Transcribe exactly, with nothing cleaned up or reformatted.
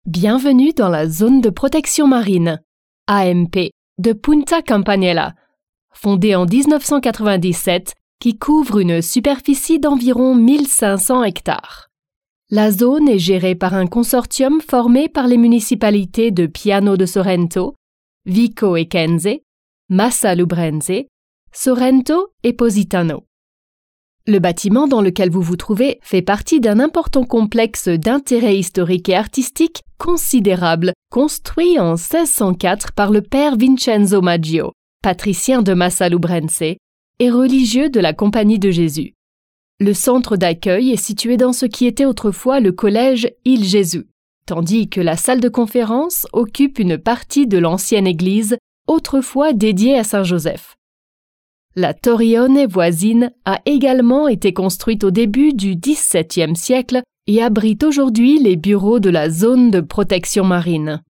Bienvenue dans la zone de protection marine, A M P, de Punta Campanella, fondée en dix-neuf cent quatre-vingt-dix-sept, qui couvre une superficie d'environ mille cinq cents hectares. La zone est gérée par un consortium formé par les municipalités de Piano de Sorrento, Vico Equense, Massa Lubrense, Sorrento et Positano. Le bâtiment dans lequel vous vous trouvez fait partie d'un important complexe d'intérêt historique et artistique considérable, construit en seize cent quatre par le père Vincenzo Maggio, patricien de Massa Lubrense et religieux de la Compagnie de Jésus. Le centre d'accueil est situé dans ce qui était autrefois le collège Il Gesù, tandis que la salle de conférence occupe une partie de l'ancienne église, autrefois dédiée à Saint Joseph. La Torrione voisine a également été construite au début du dix-septième siècle et abrite aujourd'hui les bureaux de la zone de protection marine.